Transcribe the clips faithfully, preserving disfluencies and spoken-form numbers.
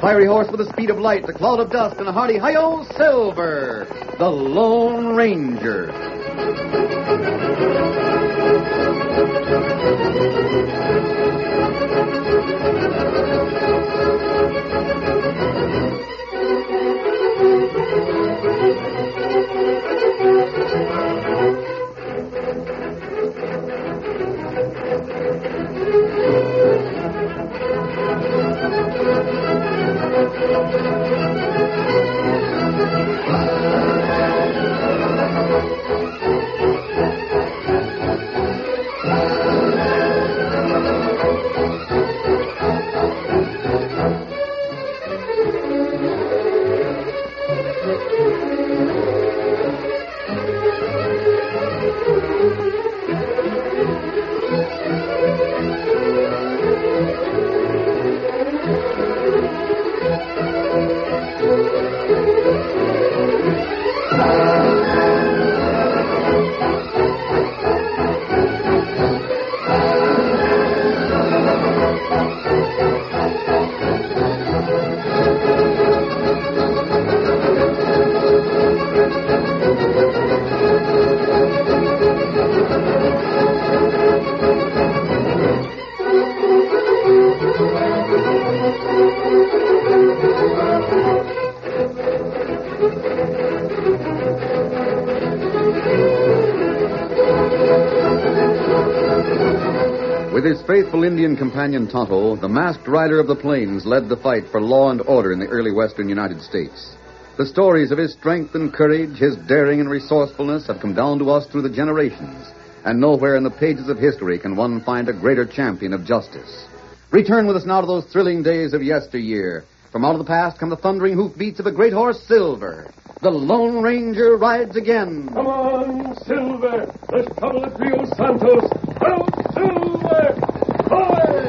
fiery horse with the speed of light, the cloud of dust, and a hearty hi-yo, Silver, the Lone Ranger. With his faithful Indian companion Tonto, the masked rider of the plains led the fight for law and order in the early western United States. The stories of his strength and courage, his daring and resourcefulness have come down to us through the generations, and nowhere in the pages of history can one find a greater champion of justice. Return with us now to those thrilling days of yesteryear. From out of the past come the thundering hoofbeats of a great horse, Silver. The Lone Ranger rides again. Come on, Silver. Let's trouble at Rio Santos. Hello, Silver! Hoy!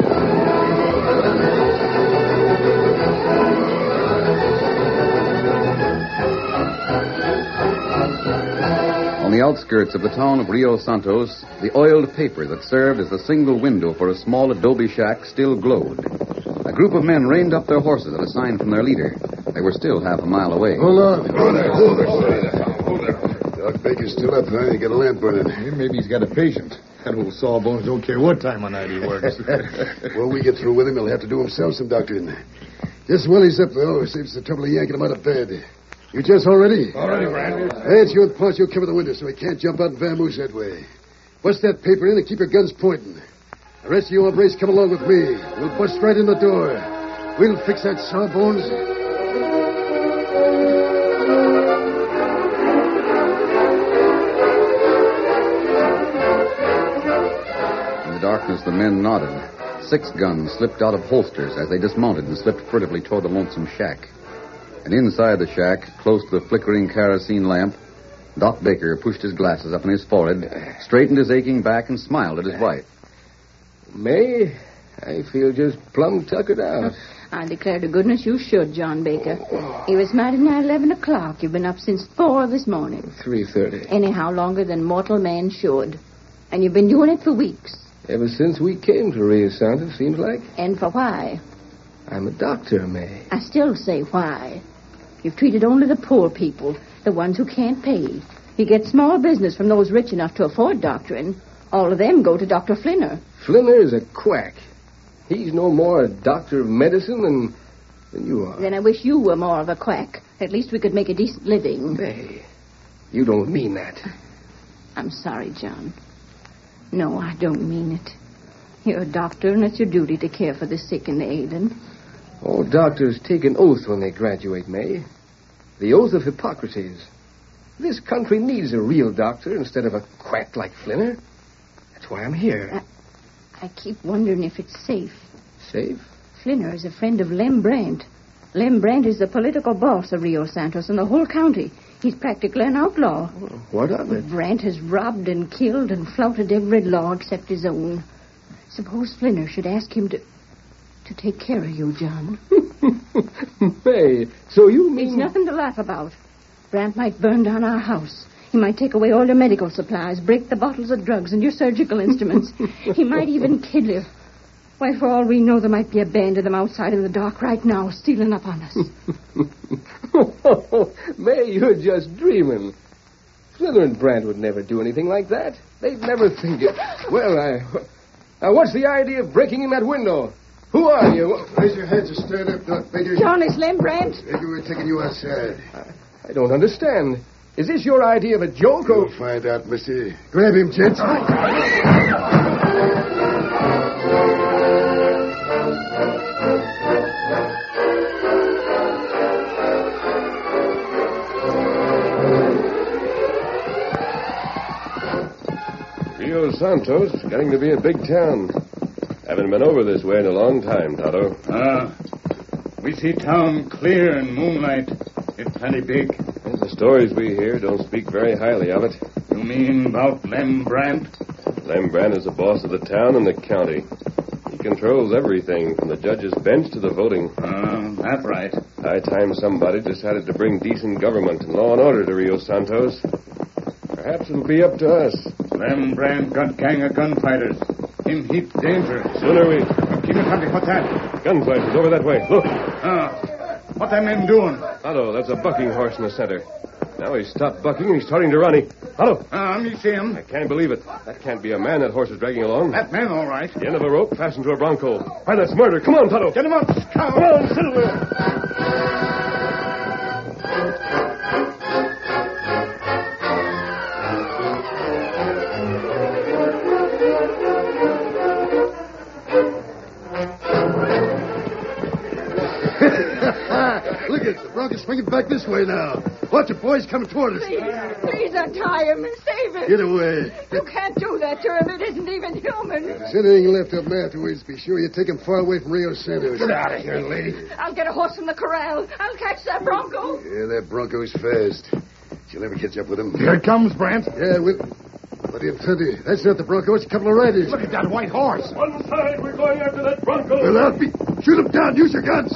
On the outskirts of the town of Rio Santos, the oiled paper that served as the single window for a small adobe shack still glowed. A group of men reined up their horses at a sign from their leader. They were still half a mile away. Hold on. Hold there. Hold there. Hold there. Doc Baker's still up, huh? He got a lamp burning. Maybe he's got a patient. That old sawbones don't care what time of night he works. Well, we get through with him, he'll have to do himself some doctoring. Just while he's up, though, saves the trouble of yanking him out of bed. You just all ready? All ready, Brandon. Hey, it's you and Poncho cover the window so he can't jump out and vamoose that way. Bust that paper in and keep your guns pointing. The rest of you hombres come along with me. We'll bust right in the door. We'll fix that sawbones. In the darkness, the men nodded. Six guns slipped out of holsters as they dismounted and slipped furtively toward the lonesome shack. And inside the shack, close to the flickering kerosene lamp, Doc Baker pushed his glasses up on his forehead, straightened his aching back, and smiled at his wife. May, I feel just plumb tuckered out. I declare to goodness you should, John Baker. It was mighty nigh eleven o'clock. You've been up since four this morning. three thirty. Anyhow, longer than mortal man should. And you've been doing it for weeks. Ever since we came to Rio Santos, seems like. And for why? I'm a doctor, May. I still say why. You've treated only the poor people, the ones who can't pay. You get small business from those rich enough to afford doctoring. All of them go to Doctor Flinner. Flinner is a quack. He's no more a doctor of medicine than, than you are. Then I wish you were more of a quack. At least we could make a decent living. May, you don't mean that. I'm sorry, John. No, I don't mean it. You're a doctor, and it's your duty to care for the sick and the ailing. All doctors take an oath when they graduate, May. The oath of Hippocrates. This country needs a real doctor instead of a quack like Flinner. That's why I'm here. I, I keep wondering if it's safe. Safe? Flinner is a friend of Lem Brandt. Lem Brandt is the political boss of Rio Santos and the whole county. He's practically an outlaw. Well, what of it? Brandt has robbed and killed and flouted every law except his own. Suppose Flinner should ask him to... to take care of you, John. May, so you mean... It's nothing to laugh about. Brandt might burn down our house. He might take away all your medical supplies, break the bottles of drugs and your surgical instruments. He might even kill you. Why, for all we know, there might be a band of them outside in the dark right now, stealing up on us. May, you're just dreaming. Flinner and Brandt would never do anything like that. They'd never think it. Well, I... Now, what's the idea of breaking in that window? Who are you? Raise your hands and stand up, Doc Baker. Johnny Slim, Brandt. Maybe we're taking you outside. I, I don't understand. Is this your idea of a joke, or... You'll find out, mister. Grab him, gents. Rio Santos is getting to be a big town. Haven't been over this way in a long time, Tonto. Ah, we see town clear in moonlight. It's plenty big. And the stories we hear don't speak very highly of it. You mean about Lem Brandt? Lem Brandt is the boss of the town and the county. He controls everything from the judge's bench to the voting. Ah, that's right. High time somebody decided to bring decent government and law and order to Rio Santos. Perhaps it'll be up to us. Lem Brandt got gang of gunfighters. Him heap danger. Sooner we... Keep it happy. What's that? Gunfighters over that way. Look. Ah, what them men doing? Otto, that's a bucking horse in the center. Now he's stopped bucking and he's starting to run. He... Otto. Ah, me see him. I can't believe it. That can't be a man that horse is dragging along. That man, all right. The end of a rope fastened to a bronco. Why, that's murder. Come on, Tonto. Get him up, Scout. Come on, Silver. Look at it. The Bronco's swinging back this way now. Watch it, boys. Coming toward us. Please, please untie him and save him. Get away. You can't do that to him. It isn't even human. If there's anything left of him afterwards, be sure you take him far away from Rio Santos. Get out of here, lady. I'll get a horse from the corral. I'll catch that bronco. Yeah, that Bronco's fast. She'll never catch up with him. Here it comes, Brandt. Yeah, we'll... But in plenty. That's not the Bronco. It's a couple of riders. Look at that white horse. One side, we're going after that bronco. Well, out. Be... Shoot him down. Use your guns.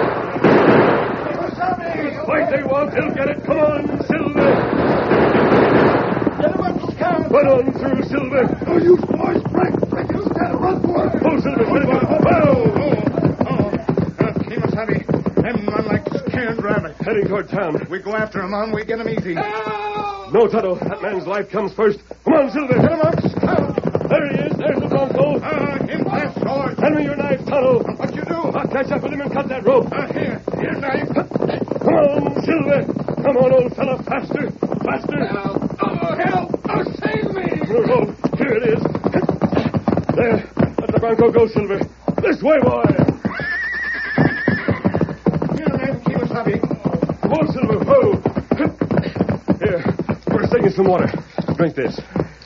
Fight they want, they'll get it. Come on, Silver. Get him up, Scout. Run on through, Silver. Oh, you boys. Break. Break. Use that. Run for it. Pull, Silver. Hit him up. Oh, oh, oh. Uh, Kemosabe. Them run like scared rabbits. Heading toward town. We go after him on, we get him easy. No, Tonto. That man's life comes first. Come on, Silver. Get him up, Scout. There he is. There's the bronco. Ah, him fast sword. Hand me your knife, Tonto. What you do? I'll catch up with him and cut that rope. Ah, here. Here, knife. Come on, Silver. Come on, old fella. Faster. Faster. Help. Oh, help. Oh, save me. The rope. Here it is. There. Let the bronco go, Silver. This way, boy. Here, man, Kemosabe. Whoa, Silver. Whoa. Here. We're taking some water. Drink this.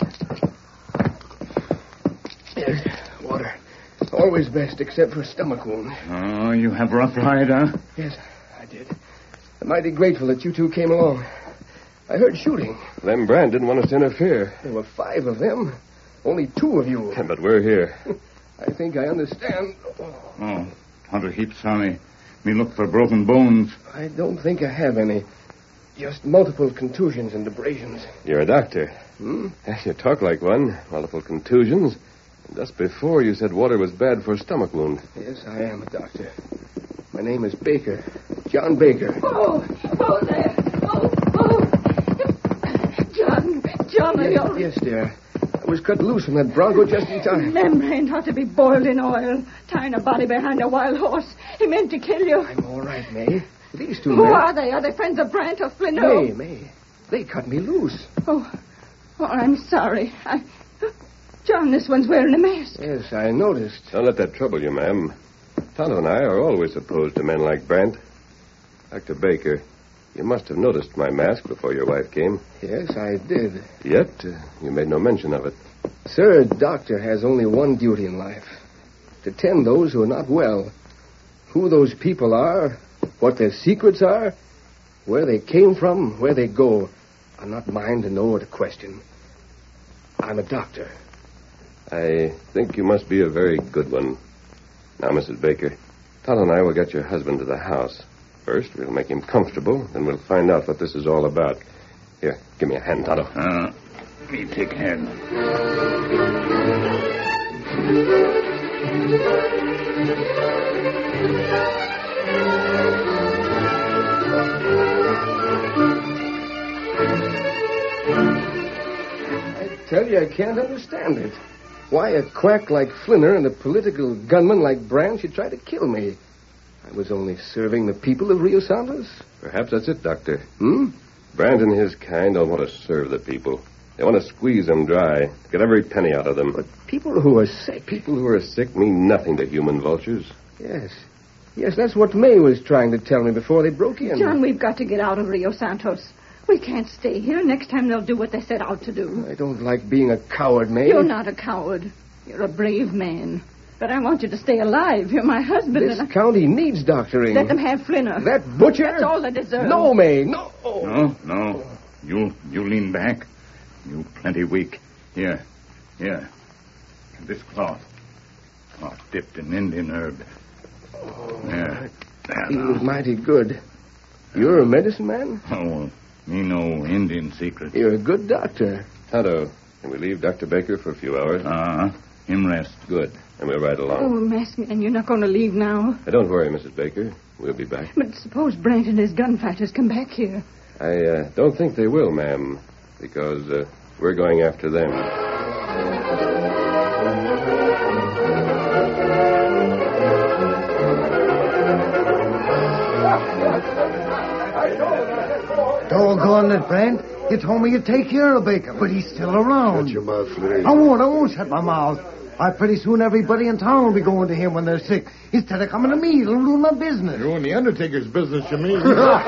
Yes, water. Always best, except for a stomach wound. Oh, you have rough ride, huh? Yes, I did. I'm mighty grateful that you two came along. I heard shooting. Lem Brandt didn't want us to interfere. There were five of them. Only two of you. But we're here. I think I understand. Oh, Hunter heap sorry. Me look for broken bones. I don't think I have any. Just multiple contusions and abrasions. You're a doctor. Hmm? You talk like one. Multiple contusions. And just before you said water was bad for a stomach wound. Yes, I am a doctor. My name is Baker. John Baker. Oh, oh, there. Oh, oh. John, John, are you all right? Yes, dear. I was cut loose from that bronco just in time. Membrane ought to be boiled in oil. Tying a body behind a wild horse. He meant to kill you. I'm all right, May. These two Who men... are they? Are they friends of Brandt or Flinner? May, May. They cut me loose. Oh, oh, I'm sorry. I... John, this one's wearing a mask. Yes, I noticed. Don't let that trouble you, ma'am. Tonto and I are always opposed to men like Brandt. Doctor Baker, you must have noticed my mask before your wife came. Yes, I did. Yet, uh, you made no mention of it. Sir, a doctor has only one duty in life. To tend those who are not well. Who those people are, what their secrets are, where they came from, where they go, are not mine to know or to question. I'm a doctor. I think you must be a very good one. Now, Missus Baker, Tonto and I will get your husband to the house. First, we'll make him comfortable, then we'll find out what this is all about. Here, give me a hand, Tonto. Uh, me take hand. Tell you, I can't understand it. Why a quack like Flinner and a political gunman like Brand should try to kill me. I was only serving the people of Rio Santos. Perhaps that's it, Doctor. Hmm? Brand and his kind don't want to serve the people. They want to squeeze them dry, get every penny out of them. But people who are sick... People who are sick mean nothing to human vultures. Yes. Yes, that's what May was trying to tell me before they broke in. John, we've got to get out of Rio Santos. We can't stay here. Next time they'll do what they set out to do. I don't like being a coward, May. You're not a coward. You're a brave man. But I want you to stay alive. You're my husband. This and I... county needs doctoring. Let them have Flinner. That butcher? That's all they deserve. No, May, no. No, no. You you lean back. You plenty weak. Here, here. This cloth. Cloth dipped in Indian herb. There. There Feels now. mighty good. You're a medicine man? Oh, me no Indian secret. You're a good doctor. Tonto, can we leave Doctor Baker for a few hours? Uh-huh. Him rest. Good. And we'll ride Oh, along. masked man, you're not going to leave now. Now, don't worry, Missus Baker. We'll be back. But suppose Brant and his gunfighters come back here. I uh, don't think they will, ma'am, because uh, we're going after them. Doggone it, Brent. You told me you'd take care of Baker, but he's still around. Shut your mouth, Flinner. I won't, I won't shut my mouth. Why, pretty soon everybody in town will be going to him when they're sick. Instead of coming to me, it'll ruin my business. Ruin the Undertaker's business, you mean? Oh,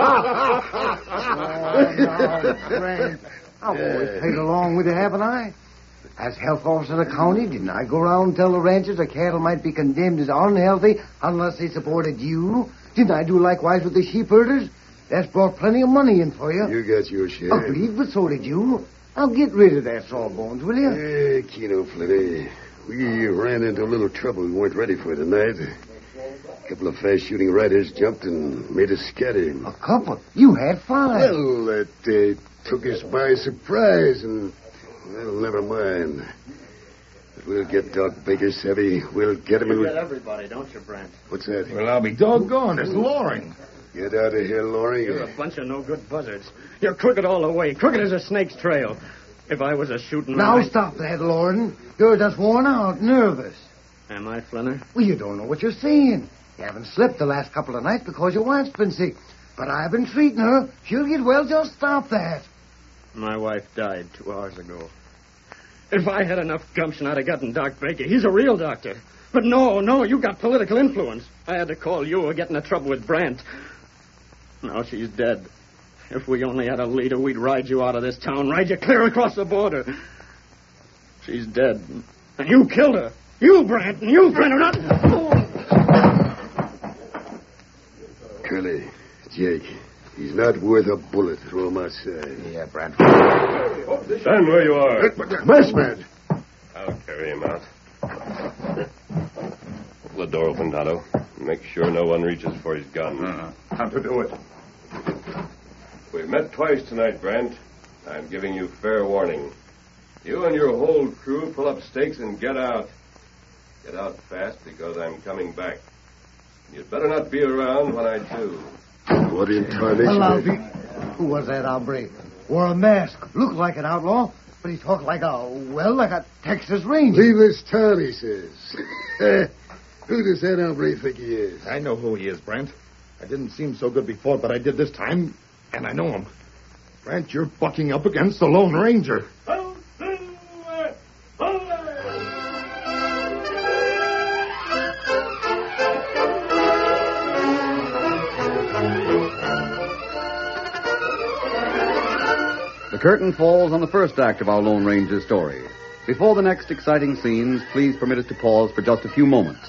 no, Brent. I've always played along with you, haven't I? As health officer of the county, didn't I go around and tell the ranchers the cattle might be condemned as unhealthy unless they supported you? Didn't I do likewise with the sheep herders? That's brought plenty of money in for you. You got your share. Agreed, but so did you. I'll get rid of that sawbones, will you? Hey, Keno Flinner. We ran into a little trouble we weren't ready for tonight. A couple of fast-shooting riders jumped and made us scatter. A couple? You had five. Well, that uh, took us by surprise, and, well, never mind. But we'll get Doc Baker, Savvy. We'll get him. You and... get everybody, don't you, Brent? What's that? Well, I'll be doggone. It's Loring. Get out of here, Loring. You're a bunch of no-good buzzards. You're crooked all the way, crooked as a snake's trail. If I was a shooting... Now man, stop that, Lauren. You're just worn out, nervous. Am I, Flinner? Well, you don't know what you're saying. You haven't slept the last couple of nights because your wife's been sick. But I've been treating her. She'll get well. Just stop that. My wife died two hours ago. If I had enough gumption, I'd have gotten Doc Baker. He's a real doctor. But no, no, you got political influence. I had to call you or get into trouble with Brant. Now she's dead. If we only had a leader, we'd ride you out of this town, ride you clear across the border. She's dead. And you killed her. You, Brant, and you, Brant, are not... Curly, Jake, he's not worth a bullet. Throw him outside. Yeah, Brad. Stand where you are. Masked man. I'll carry him out. Pull the door open, Tonto. Make sure no one reaches for his gun. Uh, how to do it? We've met twice tonight, Brent. I'm giving you fair warning. You and your whole crew pull up stakes and get out. Get out fast because I'm coming back. You'd better not be around when I do. What in tarnation? Well, I'll be... Who was that outbreak? Wore a mask. Looked like an outlaw, but he talked like a, well, like a Texas Ranger. Leave this town, he says. Who does that hombre think he is? I know who he is, Brent. I didn't seem so good before, but I did this time, and I know him. Brent, you're bucking up against the Lone Ranger. The curtain falls on the first act of our Lone Ranger story. Before the next exciting scenes, please permit us to pause for just a few moments.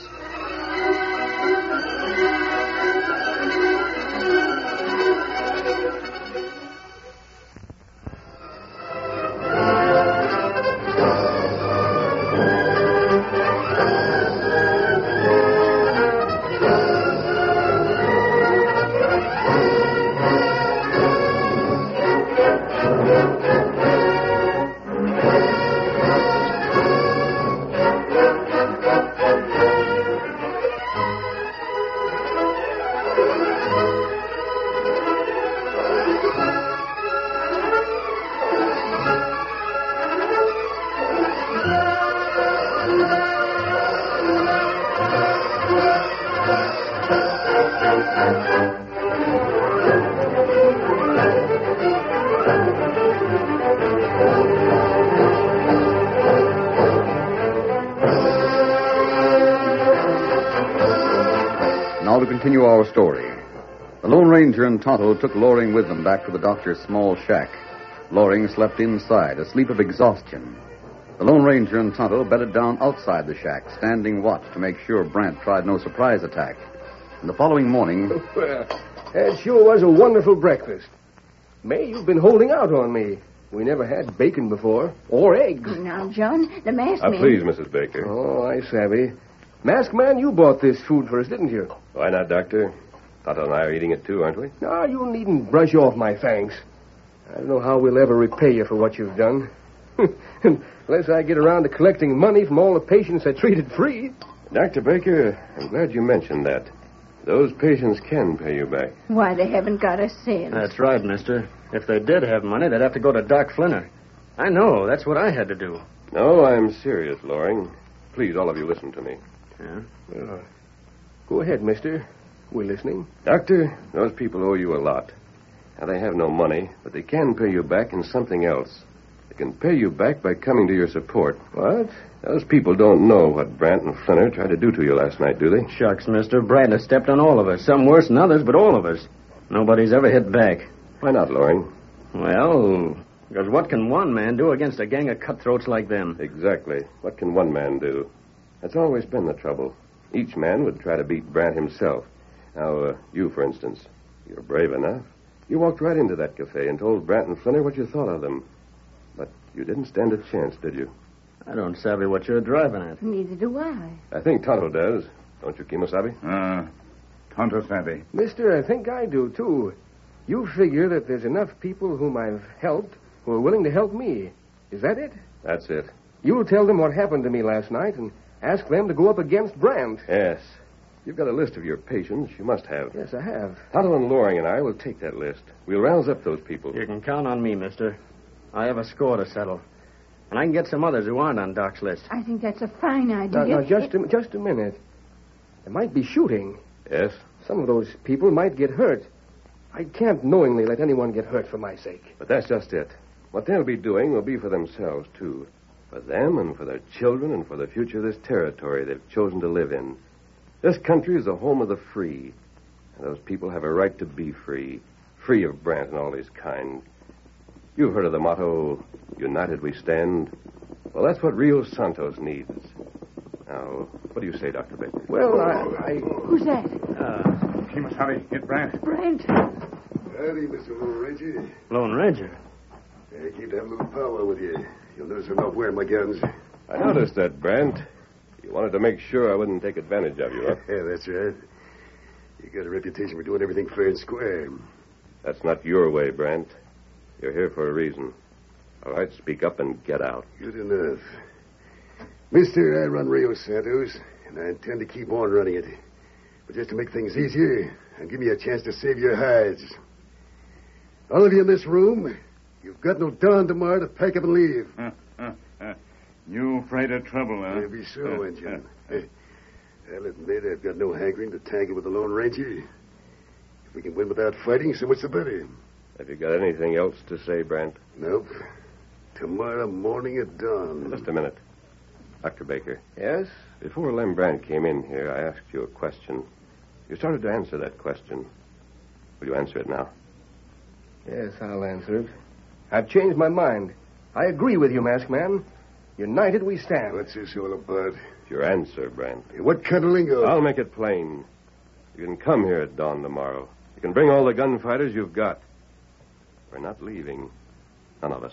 Now to continue our story. The Lone Ranger and Tonto took Loring with them back to the doctor's small shack. Loring slept inside, a sleep of exhaustion. The Lone Ranger and Tonto bedded down outside the shack, standing watch to make sure Brant tried no surprise attack. And the following morning... Well, that sure was a wonderful breakfast. May, you've been holding out on me. We never had bacon before, or eggs. Now, John, the masked Uh, man... please, Missus Baker. Oh, I savvy. Masked man, you bought this food for us, didn't you? Why not, Doctor? Tonto and I are eating it too, aren't we? No, you needn't brush off my thanks. I don't know how we'll ever repay you for what you've done. Unless I get around to collecting money from all the patients I treated free. Doctor Baker, I'm glad you mentioned that. Those patients can pay you back. Why, they haven't got a cent. That's right, mister. If they did have money, they'd have to go to Doc Flinner. I know. That's what I had to do. No, I'm serious, Loring. Please, all of you, listen to me. Yeah? Uh, go ahead, mister. We're listening. Doctor, those people owe you a lot. Now, they have no money, but they can pay you back in something else. They can pay you back by coming to your support. What? Those people don't know what Brant and Flinner tried to do to you last night, do they? Shucks, mister. Brad has stepped on all of us. Some worse than others, but all of us. Nobody's ever hit back. Why not, Loring? Well, because what can one man do against a gang of cutthroats like them? Exactly. What can one man do? That's always been the trouble. Each man would try to beat Brant himself. Now, uh, you, for instance, you're brave enough. You walked right into that cafe and told Brant and Flinner what you thought of them. But you didn't stand a chance, did you? I don't savvy what you're driving at. Neither do I. I think Tonto does. Don't you, Kimosabe? Uh, Tonto savvy. Mister, I think I do, too. You figure that there's enough people whom I've helped who are willing to help me. Is that it? That's it. You'll tell them what happened to me last night and ask them to go up against Brant. Yes. You've got a list of your patients. You must have. Yes, I have. Tonto and Loring and I will take that list. We'll rouse up those people. You can count on me, mister. I have a score to settle. And I can get some others who aren't on Doc's list. I think that's a fine idea. Now, now just, a, just a minute. There might be shooting. Yes? Some of those people might get hurt. I can't knowingly let anyone get hurt for my sake. But that's just it. What they'll be doing will be for themselves, too. For them and for their children and for the future of this territory they've chosen to live in. This country is the home of the free. And those people have a right to be free. Free of Brant and all his kind. You've heard of the motto, United we stand. Well, that's what Rio Santos needs. Now, what do you say, Doctor Baker? Well, I... I... Who's that? Uh, Kimosabe, hit Brant. Brent. Howdy, Mister Lone Ranger. Lone Ranger. I keep to have a little power with you. You'll notice I'm not wearing my guns. I noticed that, Brant. You wanted to make sure I wouldn't take advantage of you, huh? Yeah, that's right. You got a reputation for doing everything fair and square. That's not your way, Brant. You're here for a reason. All right, speak up and get out. Good enough. Mister, I run Rio Santos, and I intend to keep on running it. But just to make things easier, and give me a chance to save your hides. All of you in this room, you've got no dawn tomorrow to pack up and leave. Uh, uh, uh. You afraid of trouble, huh? Maybe so, Injun. I'll admit I've got no hankering to tangle with the Lone Ranger. If we can win without fighting, so much the better. Have you got anything else to say, Brant? Nope. Tomorrow morning at dawn. Just a minute. Doctor Baker. Yes? Before Lem Brant came in here, I asked you a question. You started to answer that question. Will you answer it now? Yes, I'll answer it. I've changed my mind. I agree with you, Masked Man. United we stand. What's this all about? Your answer, Brant. What kind of lingo? I'll make it plain. You can come here at dawn tomorrow. You can bring all the gunfighters you've got. We're not leaving. None of us.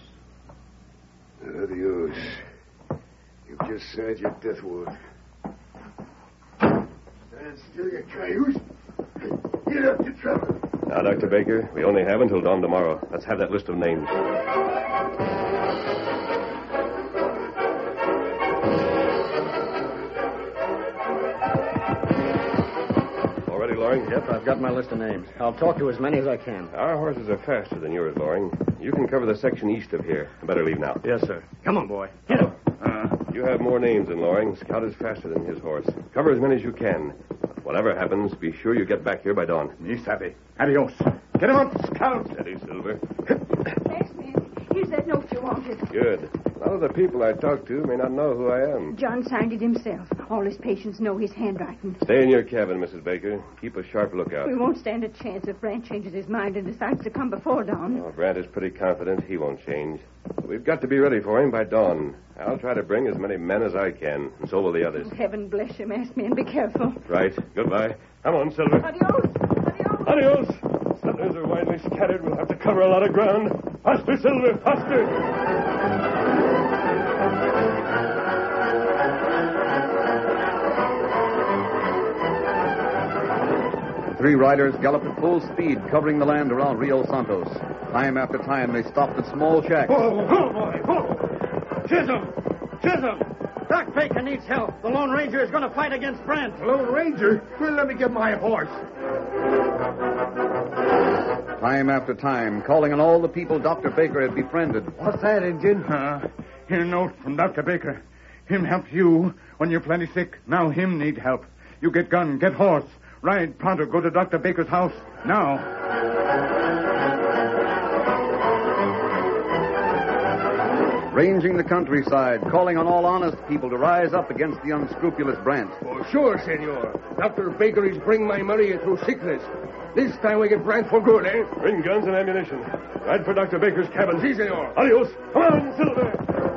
Adios. You've just signed your death warrant. Stand still, you cayuse. Get up, you trouble. Now, Doctor Baker, we only have until dawn tomorrow. Let's have that list of names. All ready, Loring? Yep, I've got my list of names. I'll talk to as many as I can. Our horses are faster than yours, Loring. You can cover the section east of here. I better leave now. Yes, sir. Come on, boy. Get up. Uh, You have more names than Loring. Scout is faster than his horse. Cover as many as you can. Whatever happens, be sure you get back here by dawn. Me savvy. Adios. Get him up, Scout. Steady, Silver. Yes, man. Here's that note you wanted. Good. A lot of the people I talk to may not know who I am. John signed it himself. All his patients know his handwriting. Stay in your cabin, Missus Baker. Keep a sharp lookout. We won't stand a chance if Brant changes his mind and decides to come before dawn. Oh, Brant is pretty confident he won't change. But we've got to be ready for him by dawn. I'll try to bring as many men as I can, and so will the others. Oh, heaven bless you, masked man. Be careful. Right. Goodbye. Come on, Silver. Adios. Adios. Adios. Settlers are widely scattered. We'll have to cover a lot of ground. Faster, Silver. Faster. Three riders galloped at full speed, covering the land around Rio Santos. Time after time, they stopped at small shacks. Whoa, whoa, boy, whoa! Chisholm! Chisholm! Doc Baker needs help. The Lone Ranger is going to fight against Brant. Lone Ranger? Well, let me get my horse. Time after time, calling on all the people Doctor Baker had befriended. What's that, Injun? Uh, here a note from Doctor Baker. Him help you when you're plenty sick. Now him need help. You get gun, get horse. Ride pronto, go to Doctor Baker's house. Now. Ranging the countryside, calling on all honest people to rise up against the unscrupulous Brant. Oh, sure, senor. Doctor Baker is bring my money through sickness. This time we get Brant for good, eh? Bring guns and ammunition. Ride for Doctor Baker's cabin. Si, senor. Adios. Come on, Silver.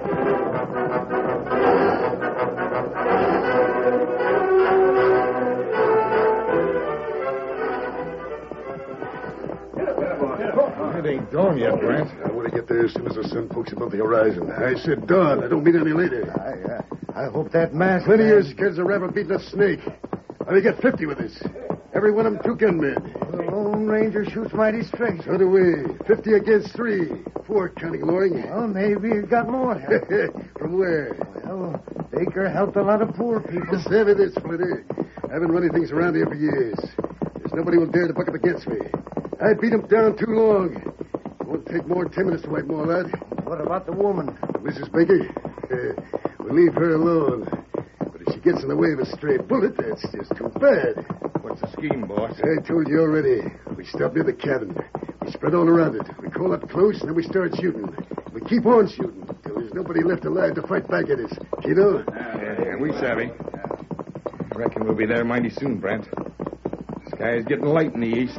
It ain't dawn yet, Brant. I want to get there as soon as the sun pokes above the horizon. I said dawn. I don't mean any later. I, uh, I hope that mask... Plenty of scared a rabbit beating a snake. Let me get fifty with us. Every one of them two gunmen. The Lone Ranger shoots mighty straight. So do we. Fifty against three. Four counting Loring. Well, maybe he's got more help. From where? Well, Baker helped a lot of poor people. Savvy this, Flitter. I've been running things around here for years. There's nobody will dare to buck up against me. I beat him down too long. It won't take more than ten minutes to wipe more of that. What about the woman? Missus Baker? Uh, we'll leave her alone. But if she gets in the way of a stray bullet, that's just too bad. What's the scheme, boss? I told you already. We stop near the cabin. We spread all around it. We crawl up close, and then we start shooting. We keep on shooting till there's nobody left alive to fight back at us. You know? Yeah, yeah, we savvy. I reckon we'll be there mighty soon, Brant. The sky is getting light in the east.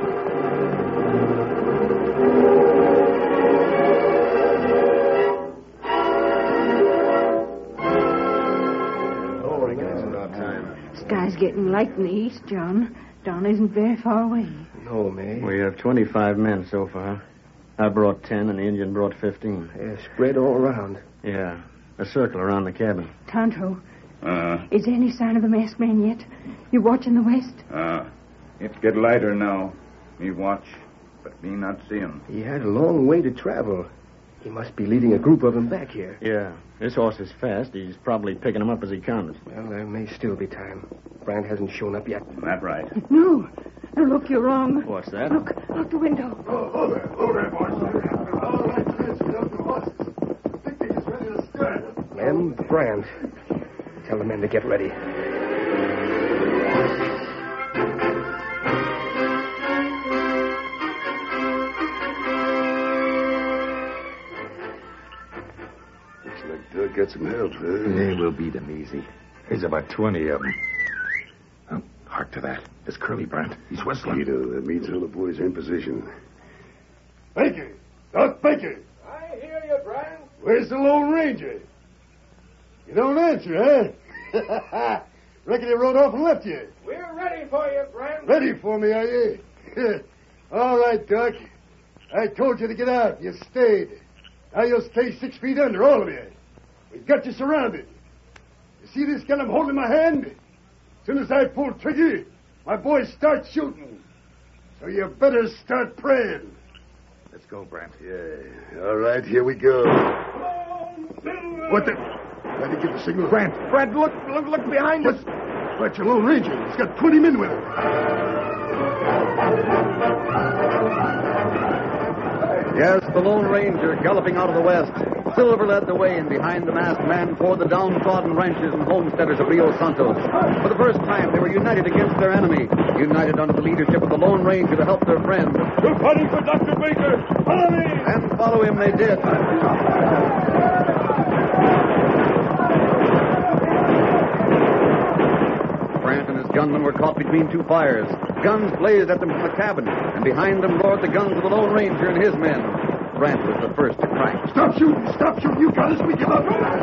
Sky's getting light in the east, John. Dawn isn't very far away. No, May. We have twenty-five men so far. I brought ten, and the Indian brought fifteen. They're spread all around. Yeah, a circle around the cabin. Tonto, Uh, is there any sign of the masked man yet? You watching the west? uh, it get lighter now. Me watch, but me not see him. He had a long way to travel. He must be leading a group of them back here. Yeah, this horse is fast. He's probably picking them up as he comes. Well, there may still be time. Brant hasn't shown up yet. That right. No. No, look, you're wrong. What's that? Look, out the window. Oh, oh there, oh there, boys. All right, friends, get up the horses. Fifty is ready to start. Men, Brant. Tell the men to get ready. Looks like Doug got some help, huh? They will beat them easy. There's about twenty of them. Oh, hark to that. It's Curly, Brant. He's whistling. Guido, that means all the boys are in position. Baker! Doc Baker! I hear you, Brant. Where's the Lone Ranger? You don't answer, huh? Reckon he rode off and left you. We're ready for you, Brant. Ready for me, are you? All right, Doc. I told you to get out. You stayed. Now you'll stay six feet under, all of you. We've got you surrounded. You see this gun I'm holding in my hand? As soon as I pull trigger, my boys start shooting. So you better start praying. Let's go, Brant. Yeah. All right, here we go. What the? Why did he give the signal? Brant, Brant, look, look, look behind us. That's your Lone Ranger. He's got twenty men with him. Yes, the Lone Ranger galloping out of the west. Silver led the way, and behind the masked man poured the downtrodden ranchers and homesteaders of Rio Santos. For the first time, they were united against their enemy, united under the leadership of the Lone Ranger to help their friend. You're fighting for Doctor Baker! Follow me! And follow him they did. Grant and his gunmen were caught between two fires. Guns blazed at them from the cabin, and behind them roared the guns of the Lone Ranger and his men. Grant was the first to crack. Stop shooting! Stop shooting! You got us! We give up!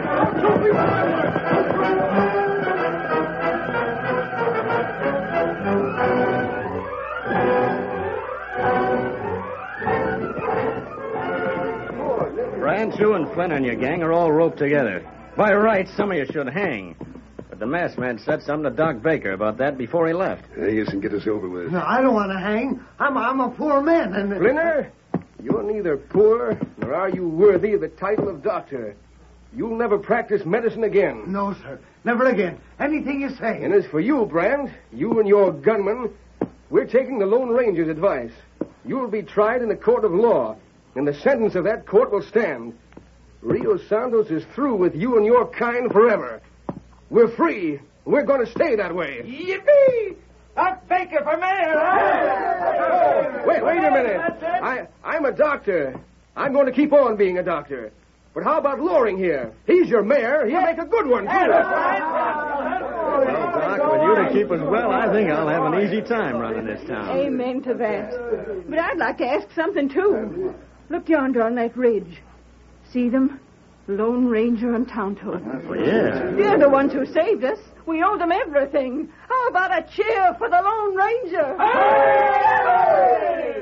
Grant, you and Flynn and your gang are all roped together. By rights, some of you should hang. But the masked man said something to Doc Baker about that before he left. Hang us and get us over with. No, I don't want to hang. I'm, I'm a poor man, and... Flinner, you're neither poor nor are you worthy of the title of doctor. You'll never practice medicine again. No, sir. Never again. Anything you say. And as for you, Brand, you and your gunmen, we're taking the Lone Ranger's advice. You'll be tried in a court of law, and the sentence of that court will stand. Rio Santos is through with you and your kind forever. We're free. We're going to stay that way. Yippee! Doc Baker for mayor! Wait, wait a minute. I, I'm a doctor. I'm going to keep on being a doctor. But how about Loring here? He's your mayor. He'll make a good one, too. Well, Doc, with you to keep us well, I think I'll have an easy time running this town. Amen to that. But I'd like to ask something, too. Look yonder on that ridge. See them? Lone Ranger and Tonto. Well, yeah. They're the ones who saved us. We owe them everything. How about a cheer for the Lone Ranger? Hey!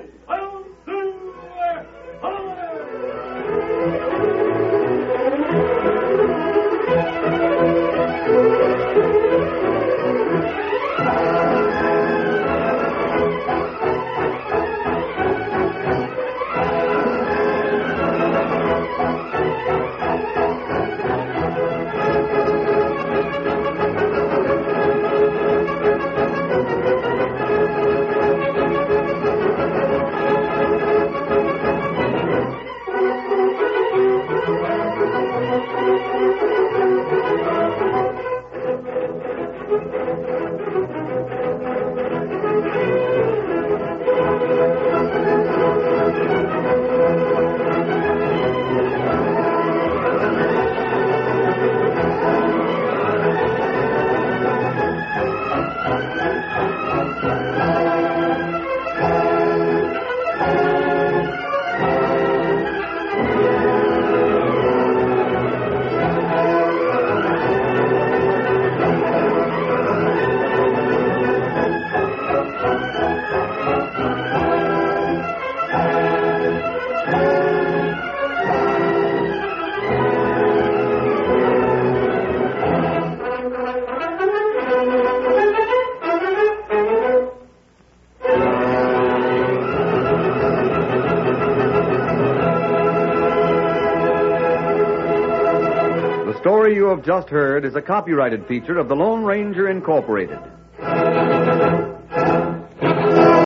The story you have just heard is a copyrighted feature of the Lone Ranger Incorporated.